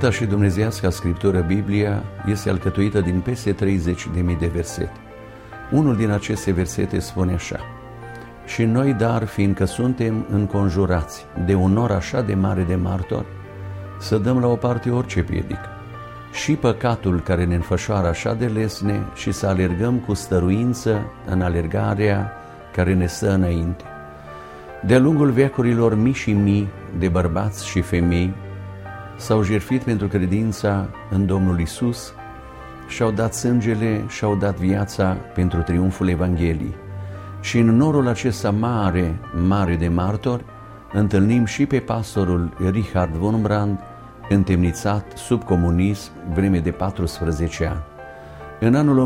Sfânta și Dumnezeiasca Scriptură Biblia este alcătuită din peste 30.000 de versete. Unul din aceste versete spune așa: și noi, dar, fiindcă suntem înconjurați de un nor așa de mare de martori, să dăm la o parte orice piedică și păcatul care ne înfășoară așa de lesne și să alergăm cu stăruință în alergarea care ne stă înainte. De-a lungul veacurilor mii și mii de bărbați și femei s-au jertfit pentru credința în Domnul Isus și-au dat sângele și-au dat viața pentru triumful Evangheliei. Și în norul acesta mare, mare de martori, întâlnim și pe pastorul Richard Wurmbrand, întemnițat sub comunism vreme de 14 ani. În anul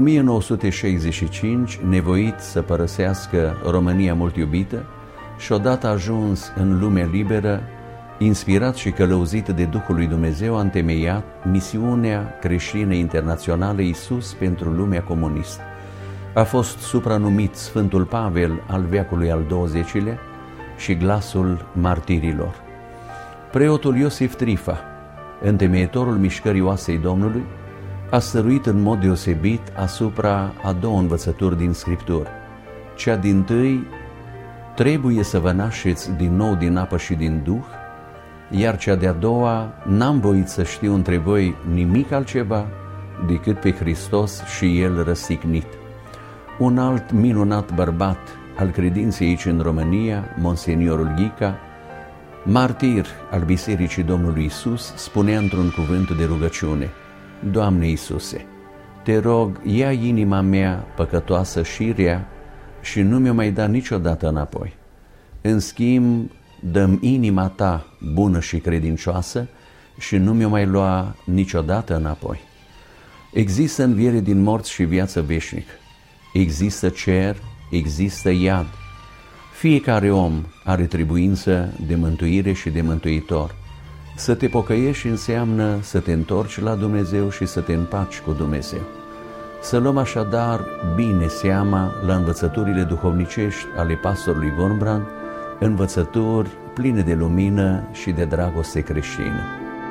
1965, nevoit să părăsească România mult iubită și odată ajuns în lumea liberă, inspirat și călăuzit de Duhul lui Dumnezeu, a întemeiat misiunea creștină internațională Iisus pentru lumea comunistă. A fost supranumit Sfântul Pavel al veacului al XX-lea și glasul martirilor. Preotul Iosif Trifa, întemeietorul mișcării Oasei Domnului, a stăruit în mod deosebit asupra a două învățături din Scriptură. Cea dintâi: trebuie să vă nașeți din nou din apă și din Duh, iar cea de-a doua: n-am voit să știu între voi nimic altceva decât pe Hristos și El răstignit. Un alt minunat bărbat al credinței aici în România, Monseniorul Ghica, martir al Bisericii Domnului Isus, spunea într-un cuvânt de rugăciune: Doamne Iisuse, te rog, ia inima mea păcătoasă și rea și nu mi-o mai da niciodată înapoi. În schimb, dă-mi inima ta bună și credincioasă și nu mi-o mai lua niciodată înapoi. Există înviere din morți și viață veșnică. Există cer, există iad. Fiecare om are trebuință de mântuire și de mântuitor. Să te pocăiești înseamnă să te întorci la Dumnezeu și să te împaci cu Dumnezeu. Să luăm așadar bine seama la învățăturile duhovnicești ale pastorului Wurmbrand, învățături pline de lumină și de dragoste creștină.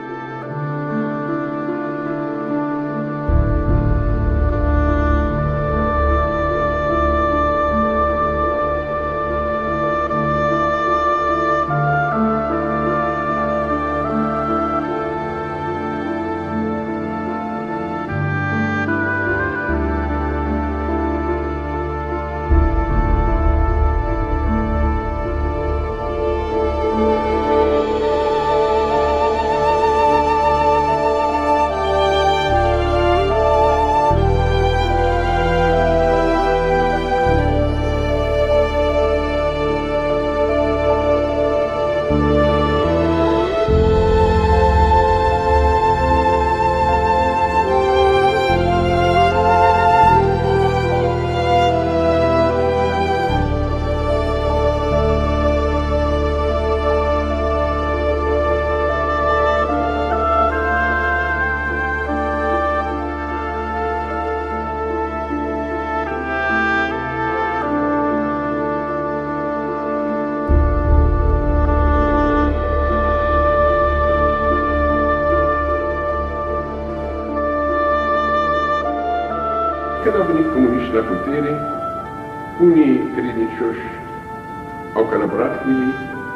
Când au venit comuniști la putere, unii credincioși au colaborat cu ei,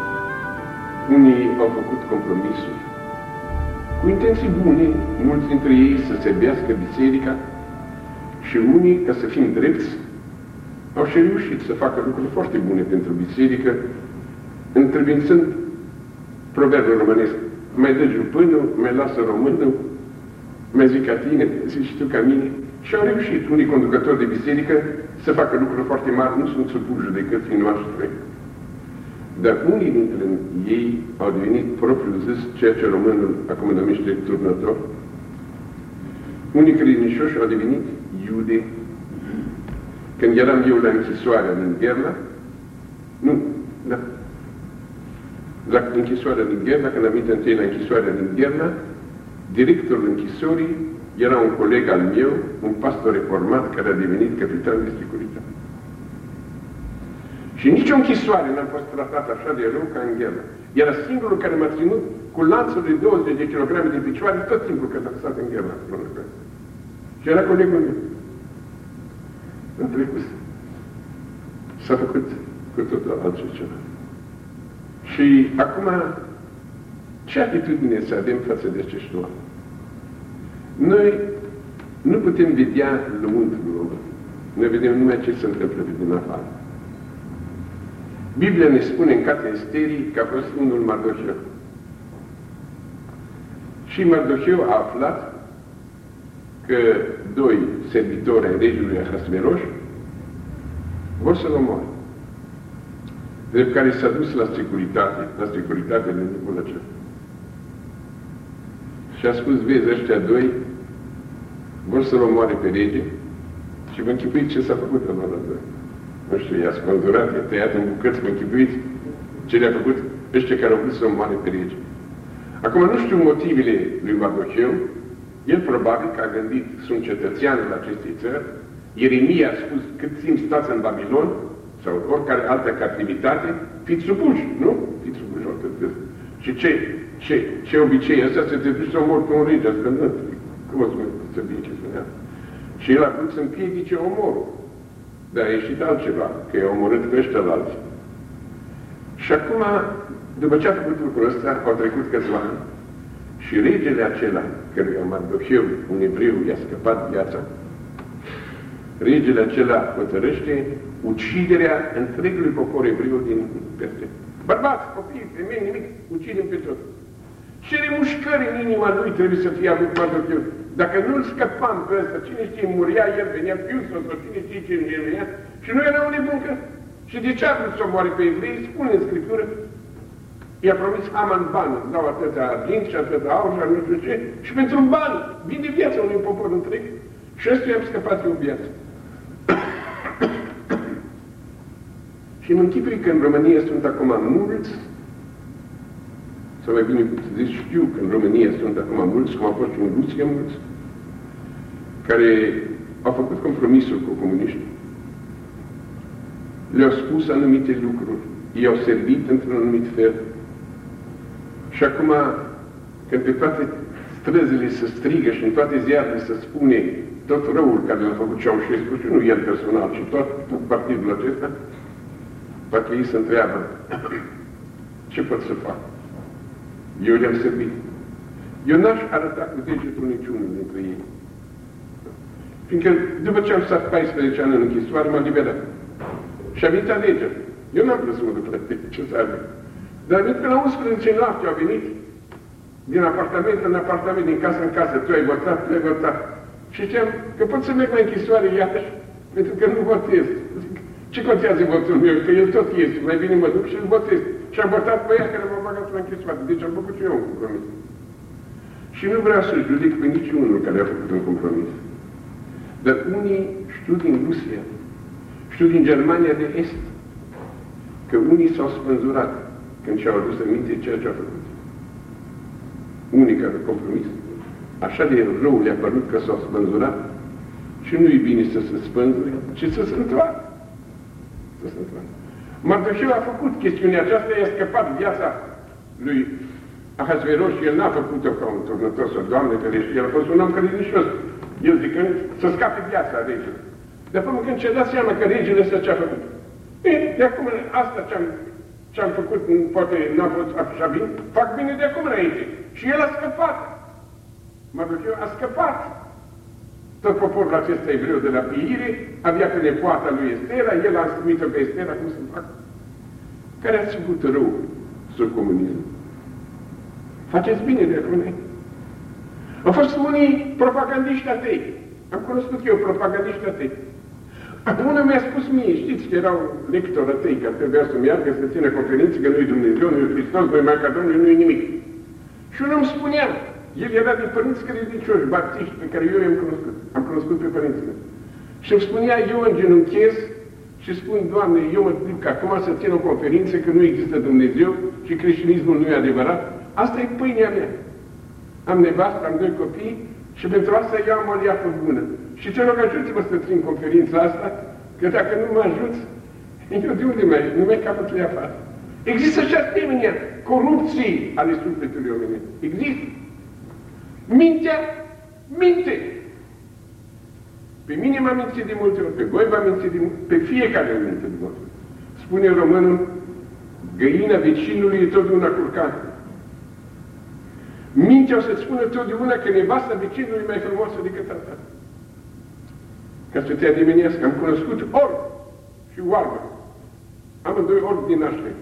unii au făcut compromisuri. Cu intenții bune, mulți dintre ei să servească biserica și unii, ca să fim drepți, au și reușit să facă lucruri foarte bune pentru biserică, întrebuințând proverbul românesc: mai dă jupânul, mai lasă românul, mai zic ca tine, zici tu ca mine. Și au reușit unii conducători de biserică să facă lucruri foarte mari, nu sunt supuși judecății noastre. Dar unii dintre ei au devenit propriu zis ceea ce românul acum numește turnător. Unii credincioși au devenit iude. Când eram eu la închisoarea din Gherla, la închisoarea din Gherla, când am venit întâi la închisoarea din Gherla, directorul închisorii era un coleg al meu, un pastor reformat care a devenit capitan de securitate. Și nicio închisoare n-a fost tratată așa de rău ca în Gherla. Era singurul care m-a ținut cu lanțul de 20 de kilograme de picioare, tot timpul că s-a stat în gheața. Și era colegul meu. În trecut. S-a făcut cu totul altceva. Și acum, ce atitudine să avem față de acești oameni? Noi nu putem vedea lăuntrul lor. Noi vedem numai ce se întâmplă din afară. Biblia ne spune în cartea Esterii că a fost unul Mardoheu. Și Mardoheu a aflat că doi servitori ai regelui Ahasveros vor să-l omoare. Drept care s-a dus la securitate de lucrul acesta. Și a spus, vezi, ăștia doi vor să-l omoare pe rege și vă închipuiți ce s-a făcut în ăla doi. Nu știu, i-a spânzurat, i-a tăiat în bucăți, vă închipuiți ce le-a făcut ăștia care au vrut să omoare pe rege. Acum nu știu motivele lui Mardoheu, el probabil că a gândit, sunt cetățeanul acestei țări, Ieremia a spus, cât timp stați în Babilon, sau oricare altă captivitate, fiți supuși, nu? Fiți supuși oricât. Și ce obicei ăsta să te duci să omori pe un rege, asta nu, cum o să fie ce spunea. Și el a vrut să împiedice omorul. Dar a ieșit altceva, că i-a omorât pe ăștia la alții. Și acum, după ce a făcut lucrul ăsta, au trecut câțiva ani și regele acela, căruia Mardoheu, un evreu, i-a scăpat viața, regele acela hotărăște uciderea întregului popor evreu din peste. Bărbați, copii, femei, nimic, ucidem pe tot. Ce remușcări în inima lui trebuie să fie avut Mardoheu. Dacă nu-l scăpam pe ăsta, cine știe, muria el, venea fiul sau cine știe ce el venea, și nu era un nebun că... Și de ce a vrut să omoare pe evrei? Spune în Scriptură, i-a promis Aman bani, îți dau atâta argint și atâta aur și nu știu ce, și pentru bani vinde viața unui popor întreg. Și ăstuia am scăpat eu viața. Și mă închipui că în România sunt acum mulți, sau mai bine zis, știu că în România sunt acum mulți, cum au fost și în Rusia mulți, care au făcut compromisuri cu comuniștii. Le-au spus anumite lucruri, i-au servit într-un anumit fel. Și acum, când pe toate străzile se strigă și în toate ziarele se spune tot răul care l-a făcut Ceaușescu, și nu el personal, ci tot partidul acesta, parcă ei se întreabă, ce pot să fac? Eu le-am servit. Eu n-aș arăta cu degetul niciunul dintre ei. Fiindcă după ce am stat 14 ani în închisoare, m-am liberat. Și a venit alegeri. Eu n-am vrut să mă duc la ce să avem. Dar a venit că la 11 noapte au venit din apartament în apartament, din casă în casă. Tu ai votat, tu ai votat. Și ziceam că pot să merg la închisoare iarăși, pentru că nu votez. Ce contează votul meu? Că el tot este. Mai bine mă duc și îl votez. Și am votat pe ea care m-a băgat la închisoare. Deci am făcut și eu un compromis. Și nu vreau să judec pe niciunul care a făcut un compromis. Dar unii știu din Rusia, știu din Germania de Est, că unii s-au spânzurat când și-au adus aminte ceea ce au făcut. Unii care au compromis. Așa de rău le-a părut că s-au spânzurat și nu-i bine să se spânzure, ci să se întoarcă. Mardoheu a făcut chestiunea aceasta, i-a scăpat viața lui Ahasveros și el n-a făcut-o ca un turnător sau Doamne ferește, el a fost un om credincios. El zicând să scape viața regelui. Dar până când și-a dat seama că regele ăsta ce-a făcut. De acum asta ce-am făcut, poate n-a fost așa bine, fac bine de acum înainte. Și el a scăpat. Mardoheu a scăpat. Tot poporul acesta evreu de la piire avea pe nepoata lui Estera, el a instruit-o pe Estera cum să facă. Care ați făcut rău sub comunism? Faceți bine de acum înainte. Au fost unii propagandiști atei. Am cunoscut eu propagandiști atei. Unul mi-a spus mie, știți că erau lectori atei care trebuia să meargă să țină conferințe, că nu-i Dumnezeu, nu-i Hristos, nu-i Maica Domnului, nu-i nimic. Și unul îmi spunea, el era de părinți credincioși, baptiști, pe care eu i-am cunoscut. Am cunoscut pe părinții mei. Și îmi spunea, eu îngenunchez și spun, Doamne, eu mă duc acum să țin o conferință că nu există Dumnezeu și creștinismul nu e adevărat. Asta e pâinea mea. Am nevastă, am doi copii și pentru asta eu am o leafă bună. Și te rog, ajută-mă să țin conferința asta, că dacă nu mă ajut, eu de unde mai, nu mai capăt leafa asta. Există și asemenea corupții ale sufletului omenesc. Există. Mintea minte. Pe mine m-a mințit de multe ori, pe voi v-a mințit de multe ori, pe fiecare o minte de multe ori. Spune românul, găina vecinului e totdeauna curcană. Mintea o să-ți spună totdeauna că nevasta vecinului e mai frumoasă decât a ta. Ca să te ademenească, am cunoscut orb și oarbă. Amândoi orbi din naștere.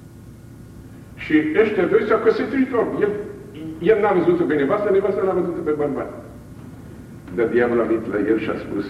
Și ăștia doi s-au căsătorit orbi. El n-a văzut-o pe nevasta, nevasta n-a văzut-o pe bărbat. Dar diavolul a venit la el și a spus,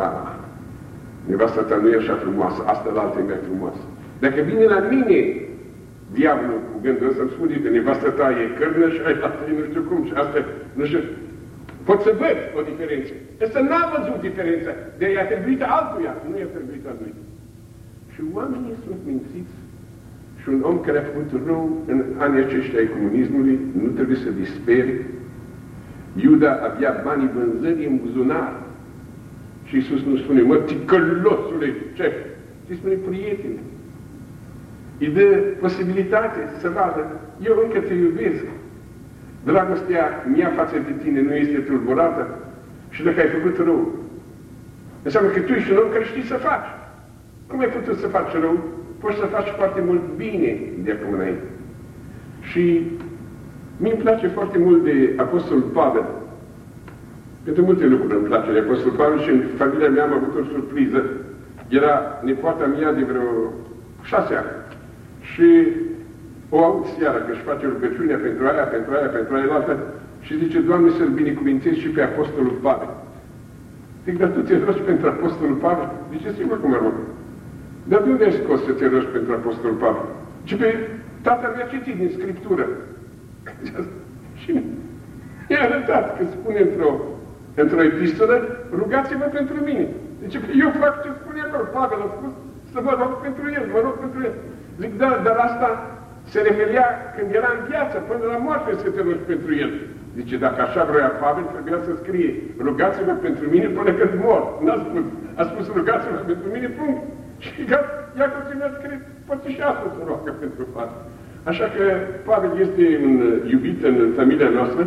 nevasta ta nu e așa frumoasă, asta la altă e mai frumoasă. Dacă vine la mine diavolul cu gândul ăsta, îmi spune că nevasta ta e cărnă și aia altă e nu știu cum și asta nu știu. Pot să văd o diferență. Ăsta n-a văzut diferența, de i-a trebuit altuia, nu i-a trebuit a lui. Și oamenii sunt mințiți și un om care a făcut rău în anii aceștia ai comunismului nu trebuie să dispere. Iuda avea banii vânzării în buzunar. Și Iisus nu spune, mă, ticălosule, ce? Ci spune, prietene. Îi dă posibilitate să vadă, eu încă te iubesc. Dragostea mea față de tine nu este tulburată și dacă ai făcut rău, înseamnă că tu ești un om care știi să faci. Cum ai putut să faci rău? Poți să faci foarte mult bine de acum înainte. Și mi-mi place foarte mult de Apostolul Pavel. Pentru multe lucruri îmi place de Apostolul Pavel și în familia mea am avut o surpriză. Era nepoata mea de vreo 6 ani. Și o aud seara că își face rugăciunea pentru aia, pentru aia, pentru aia altă și zice, Doamne, să-L binecuvintezi și pe Apostolul Pavel. Zic, dar tu te rogi pentru Apostolul Pavel? Zice, sigur că mă rog. Dar de unde ai scos să te rogi pentru Apostolul Pavel? Și pe tatăl mi-a citit din Scriptură. Și mi-a arătat că spune într-o epistolă, rugați-vă pentru mine. Zice că eu fac ce spune acolo. Pavel a spus să mă rog pentru el, mă rog pentru el. Zic, da, dar asta se referea când era în viață, până la moarte să te rogi pentru el. Zice, dacă așa vroia Pavel, trebuia să scrie, rugați-vă pentru mine până când mor. N-a spus, a spus rugați-vă pentru mine, punct. Și Iacov mi-a scris, poate și asta să roagă pentru Pavel. Așa că Pavel este un iubit în familia noastră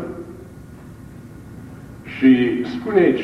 și spune aici,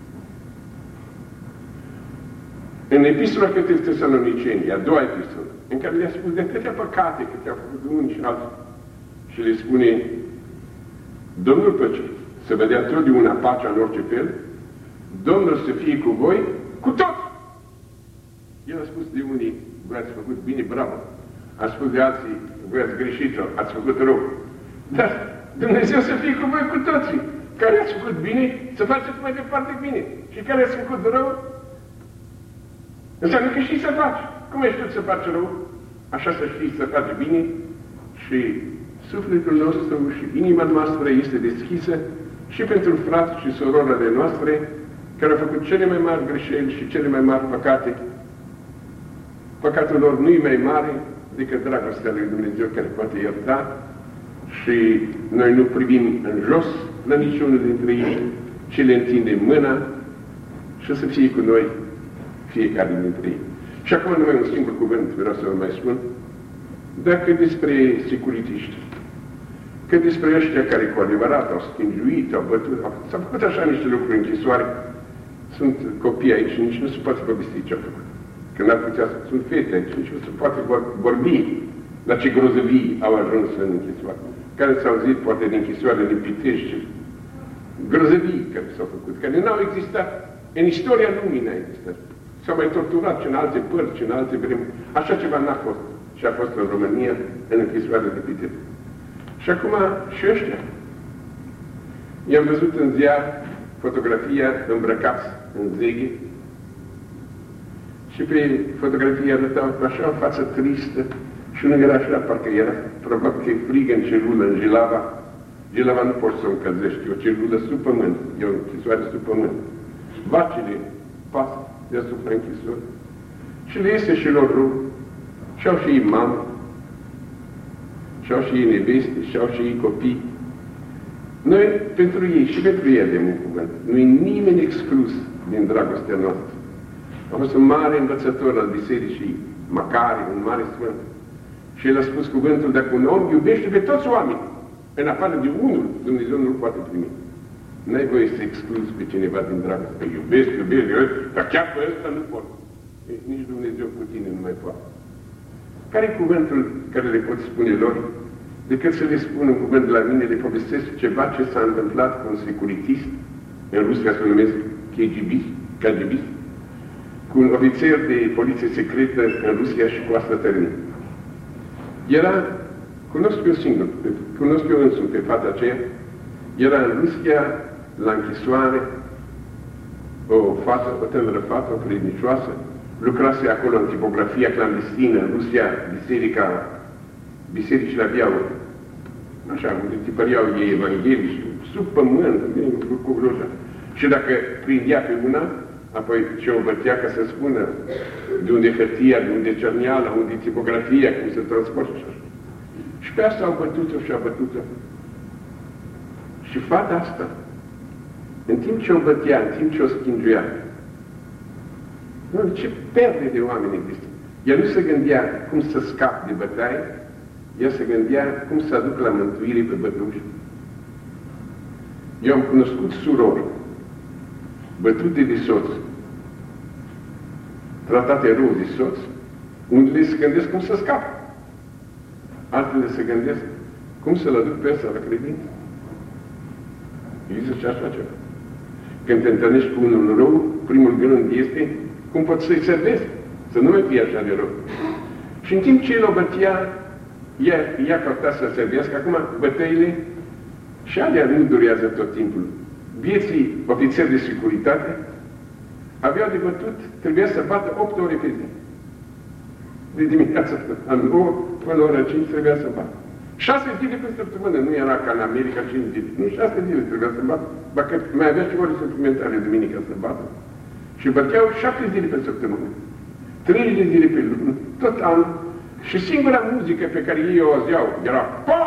în epistola către Tesaloniceni, a doua epistolă, în care le-a spus de atâtea păcate câte au făcut unii și alții, și le spune, Domnul păcii, să vă dea totdeauna pacea în orice fel, Domnul să fie cu voi, cu toți! El a spus de unii, voi ați făcut bine, bravo. A spus de alții, voi ați greșit-o, ați făcut rău. Dar Dumnezeu să fie cu voi cu toții. Care ați făcut bine, să faceți mai departe bine. Și care ați făcut rău, înseamnă că știi să faci. Cum ai știut să faci rău? Așa să știi să faci bine și sufletul nostru și inima noastră este deschisă și pentru frați și sororile noastre care au făcut cele mai mari greșeli și cele mai mari păcate. Păcatul lor nu e mai mare decât dragostea lui Dumnezeu care poate ierta și noi nu privim în jos la niciunul dintre ei, ci le întindem mâna și să fie cu noi fiecare dintre ei. Și acum numai un singur cuvânt vreau să vă mai spun. Dacă despre securitiști, că despre ăștia care cu adevărat au schingiuit, au bătut, s-au făcut așa niște lucruri în închisoare, sunt copii aici, nici nu se poate povesti ce au făcut. Că n-ar putea să sunt fete aici, nici nu se poate vorbi la ce grozăvii au ajuns în închisoare. Care s-au auzit poate din închisoare din Pitești, grozăvii care s-au făcut, care n-au existat, în istoria lumii n-a existat. S-au mai torturat și în alte părți, în alte vremuri. Așa ceva n-a fost. Și a fost în România, în închisoarea de Pitești. Și acum și ăștia. I-am văzut în ziar fotografia îmbrăcați în zeghe și pe fotografie arătau așa o față tristă și nu era așa, parcă era, probabil că e frigă în celulă, în Jilava. Jilava nu poți să o încălzești, e o celulă sub pământ, e o închisoare sub pământ. Vacile pasă deasupra închisoare și le iese și lor rău. Și au și ei mamă, și au și ei neveste, și au și ei copii. Noi, pentru ei și pentru ei avem un cuvânt. Nu-i nimeni exclus din dragostea noastră. A fost un mare învățător al bisericii Macari, un mare sfânt. Și el a spus cuvântul, dacă un om iubește pe toți oamenii, în afară de unul, Dumnezeu nu-l poate primi. N-ai voie să excluzi pe cineva din dragoste, că iubesc, dar chiar pe ăsta nu pot. Nici Dumnezeu cu tine nu mai poate. Care e cuvântul care le pot spune lor? Decât să le spun un cuvânt de la mine, le povestesc ceva ce s-a întâmplat cu un securitist, în Rusia se numesc KGB, cu un ofițer de poliție secretă în Rusia și cu asta termin. Cunosc eu însumi pe fata aceea, era în Rusia, la închisoare, o tânără fată, o credincioasă, lucrase acolo în tipografia clandestină, în Rusia, bisericile aveau, așa, unde tipăreau ei evanghelii, sub pământ, cu groja. Și dacă prindea pe una, apoi ce o bătea ca să spună de unde hârtia, de unde cerneala, unde tipografia, cum se transportă și așa. Și pe asta au bătut-o și au bătut-o. Și fata asta, în timp ce o bătea, în timp ce o schinguia, ce perde de oameni există. Ea nu se gândea cum să scape de bătaie, ea se gândea cum să aduc la mântuire pe bătuși. Eu am cunoscut surori bătute de soț, tratate rău de soț, unde se gândesc cum să scape. Altele se gândesc cum să-l aduc pe ăsta la credință. Există și așa ceva. Când te întâlnești cu unul rău, primul gând este cum pot să-i servesc, să nu mai fie așa de rău. Și în timp ce el o bătea, ea căuta să servească. Acum bătăile și alea nu durează tot timpul. Vieții ofițeri de securitate aveau de bătut, trebuia să bată 8 ore pe zi. De dimineața în 9 până la ora 5 trebuia să bată. 6 zile pe săptămână, nu era ca în America 5 zile. Nu, 6 zile trebuia să bată. Dacă mai avea și ore suplimentare duminica să bată. Și băteau 7 zile pe săptămână. 30 de zile pe lună, tot anul. Și singura muzică pe care ei o auzeau era pa!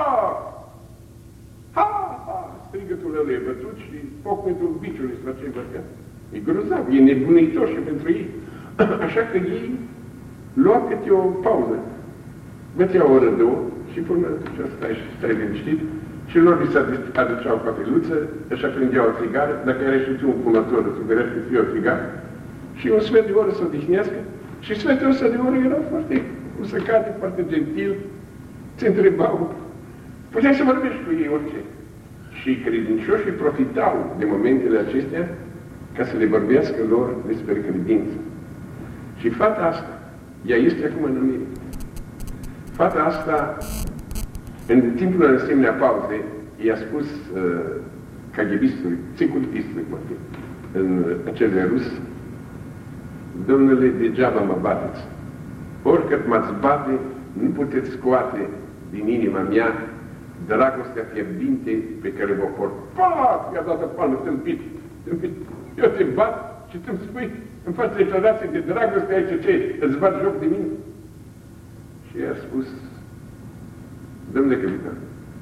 Ha! Ha! Strigătul ăla e bătut și pocnetul biciului la ce bătea. E grozav, e nebunitor și pentru ei. Așa că ei luau câte o pauză. Bătea o oră, două și până stai liniștit. Și lor li se aduceau cafeluță, așa prindeau o țigară. Dacă era și un fumător, sugerea să fie o țigară. Și un sfert de oră să odihnească. Și sfertul ăsta de oră erau foarte usăcate, foarte gentil. Se întrebau. Puteai să vorbești cu ei orice. Și credincioșii profitau de momentele acestea ca să le vorbească lor despre credință. Și fata asta, ea este acum în America. Fata asta, în timpul unei asemenea pauze, i-a spus KGB-istului, securitistului, în acele rus, domnule, degeaba mă bateți. Oricât m-ați bate, nu puteți scoate din inima mea dragostea fierbinte pe care vă port. Pac! I-a dat o palmă, tâmpit. Eu te bat și tu îmi spui, îmi faci declarații de dragoste aici, ce? Îți bat joc de mine? Și i-a spus, domnule capitan,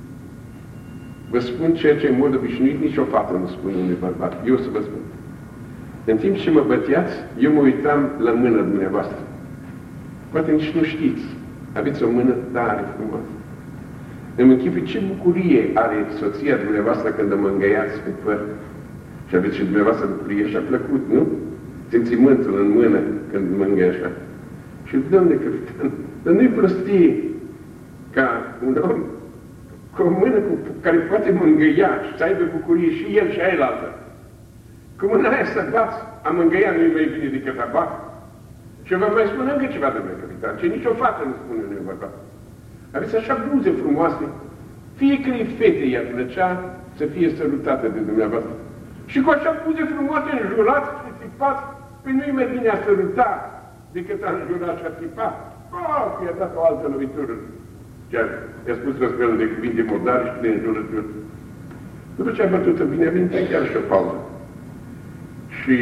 vă spun ceea ce în mod obișnuit nici o fată nu spune unui bărbat. Eu să vă spun. În timp ce mă băteați, eu mă uitam la mâna dumneavoastră. Poate nici nu știți. Aveți o mână tare frumoasă. Îmi închipui ce bucurie are soția dumneavoastră când mă îngăiați pe păr. Și aveți și dumneavoastră bucurie și a plăcut, nu? Simțimântul în mână când mă îngăi așa. Și domnule capitan, dar nu-i prostie ca un om cu o mână care poate mă îngăia și să aibă bucurie și el și ailaltă. Cu mâna aia să bați, a mângăia nu-i mai bine decât a bat. Și vă mai spun încă ceva, domnule capitan, ce nicio fată nu spune unui bărbat. Aveți așa buze frumoase, fiecare fete i-ar plăcea să fie sărutată de dumneavoastră. Și cu așa buze frumoase înjurați și țipați, păi nu-i mai bine a săruta decât a înjurat și a țipat. I-a dat o altă lovitură. Chiar i-a spus răspelul de cuvinte murdare și de înjurături. După ce a bătut-o bine, a venit chiar și o pauză. Și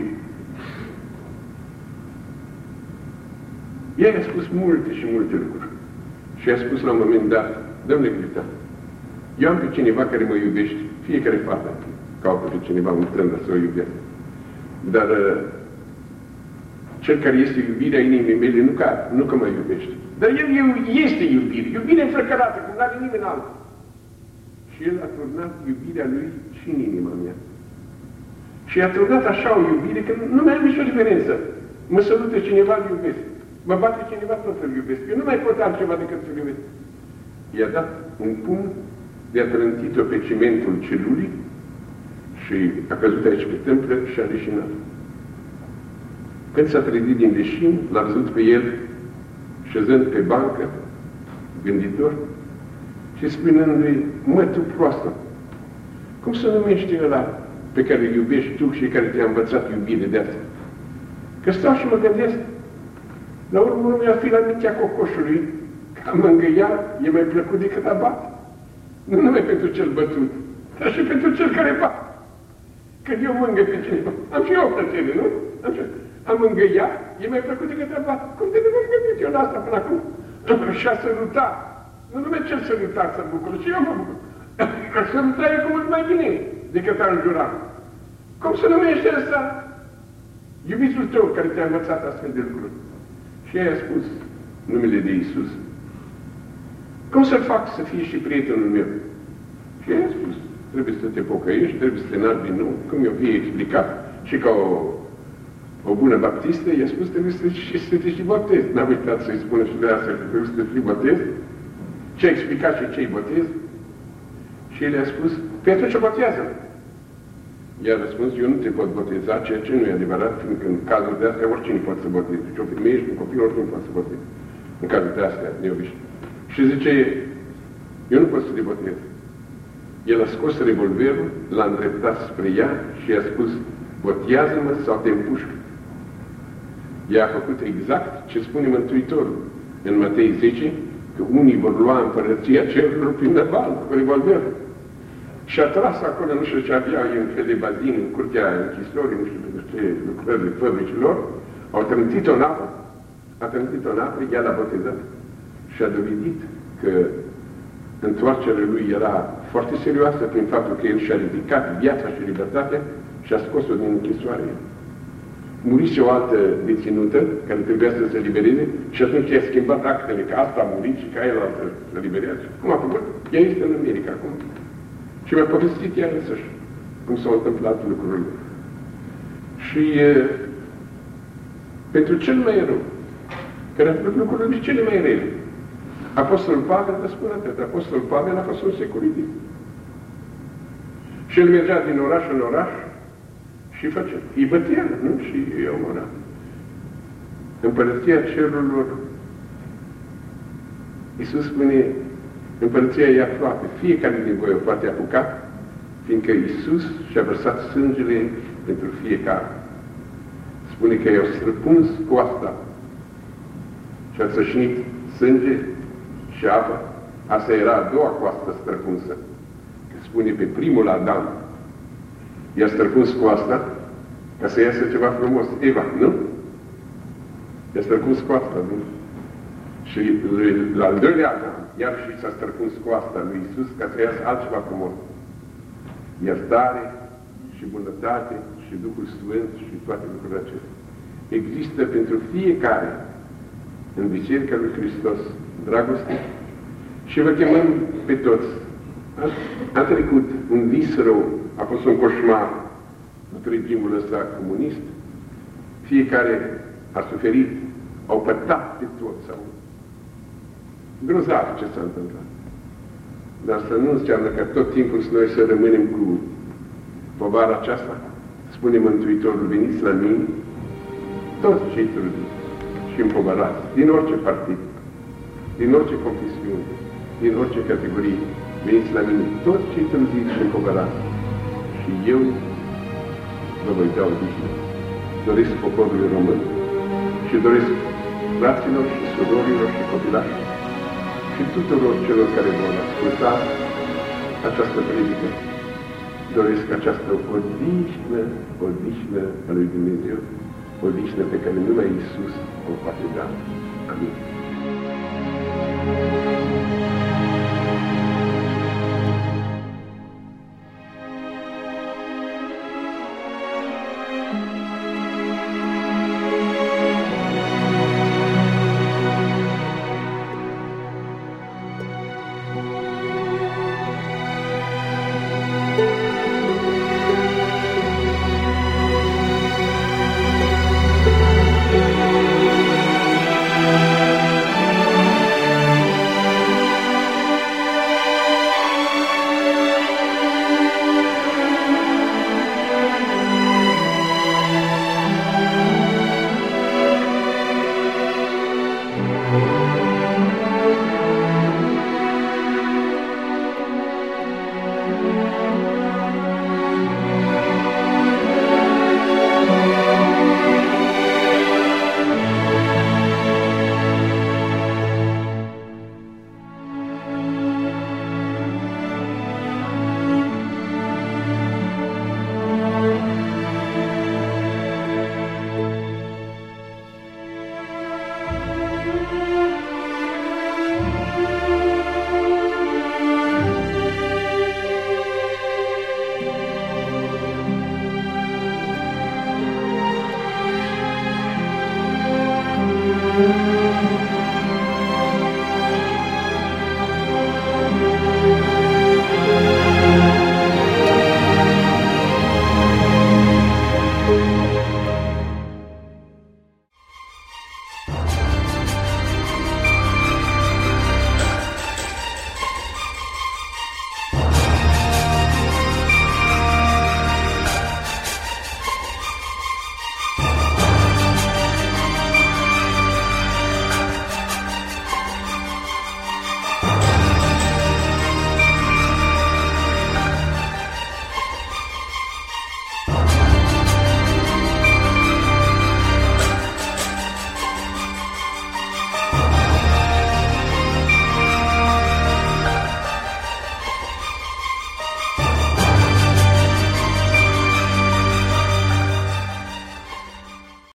ea i-a spus multe și multe lucruri. Și i-a spus la un moment dat, domnule capitan, eu am pe cineva care mă iubește, fiecare fată caută pe cineva un tânăr să o iubească. Dar cel care este iubirea inimii mele nu că mă iubește, Dar El este iubire. Iubire înflăcărată, cum n-are nimeni altul. Și El a turnat iubirea Lui și în inima mea. Și a turnat așa o iubire că nu mai am nicio diferență. Mă salută cineva, îl iubesc. Mă bate cineva, tot îl iubesc. Eu nu mai pot altceva decât să-l iubesc. I-a dat un pumn, i-a trântit-o pe cimentul celulii și a căzut aici pe tâmplă și a leșinat. Când s-a trezit din leșin, l-a văzut pe el șezând pe bancă, gânditor, și spunându-i: mă, tu proastă, cum se numește ăla pe care îl iubești tu și care te-a învățat iubire de asta? Că stau și mă gândesc, la urmă mi-a fi la mintea cocoșului, că a mângâia e mai plăcut decât a bate. Nu numai pentru cel bătut, dar și pentru cel care bate. Când eu mângă pe cineva, am și eu o plăcere, nu? A mângâia e mai plăcut decât a bate. Cum de nu m-am gândit eu la asta până acum? Și a săruta. Nu numai cel sărutat să bucură, și eu mă bucur. Că săruta e cu mult mai bine decât a înjura. Cum se numește ăsta? Iubitul tău care te-a învățat astfel de lucruri. Și ei a spus numele de Iisus. Cum să-l fac să fie și prietenul meu? Și ei a spus: trebuie să te pocăiești, trebuie să te naști din nou. Cum i-o fie explicat și ca o bună baptistă, i-a spus: trebuie să te și botezi. N-a uitat să-i spună și de asta că trebuie să te și botezi. Ce a explicat și ce-i botez? Și el i-a spus: pe atunci o botează. I-a răspuns: eu nu te pot boteza, ceea ce nu e adevărat, fiindcă în cazul de astea oricine poate să boteze. Și o femeie și un copil oricine poate să boteze. În cazul de astea neobiști. Și zice: eu nu pot să te botez. El a scos revolverul, l-a îndreptat spre ea și i-a spus: botează-mă sau te împușc. Ea a făcut exact ce spune Mântuitorul în Matei 10, că unii vor lua împărăția cerurilor prin năval, cu revolverul. Și a tras acolo, nu știu ce avea, un fel de bazin în curtea închisorii, nu știu ce lucrări de fabricilor, au trântit-o în apă, ea l-a botezat și a dovedit că întoarcerea lui era foarte serioasă prin faptul că el și-a ridicat viața și libertatea și a scos-o din închisoare. Murise o altă deținută care trebuia să se libereze și atunci i-a schimbat actele, că asta a murit și ca el altă să liberează. Cum a făcut? Ea este în America acum. Și mi-a povestit ea însăși cum s-au întâmplat lucrurile. Și pentru cel mai rău, care a făcut lucrurile cele mai rele, Apostolul Pavel, vă spun atât, Apostolul Pavel a fost un securitist. Și el mergea din oraș în oraș și făcea. Îi bătea, nu? Și îi omora. Împărăția cerurilor, Iisus spune, împărăția e aproape. Fiecare din voi o poate apuca, fiindcă Iisus și-a vărsat sângele pentru fiecare. Spune că i-au străpuns coasta și a țășnit sânge și apă. Asta era a doua coastă străpunsă. Că spune pe primul Adam i-a străpuns coasta ca să iasă ceva frumos. Eva, nu? I-a străpuns coasta, nu? Și la al doilea Adam iar și s-a străpuns coasta lui Iisus ca să iasă altceva frumos. Iertare și bunătate și Duhul Sfânt și toate lucrurile acestea. Există pentru fiecare în Biserica lui Hristos dragoste și vă chemăm pe toți. A trecut un vis rău, a fost un coșmar cu regimul ăsta comunist. Fiecare a suferit, au pătat pe toți, sau grozav ce s-a întâmplat. Dar asta nu înseamnă că tot timpul noi să rămânem cu povara aceasta. Spune Mântuitorul: veniți la mine, toți cei trudiți și împovărați, din orice partid, din orice confesiune, din orice categorie, veniți la mine, toți cei trudiți și împovărați, și eu vă voi da odihnă. Doresc poporului român și doresc fraților și surorilor și copilașilor și tuturor celor care vor asculta această predică. Doresc această odihnă a lui Dumnezeu, odihnă pe care numai Iisus o poate da. Amin.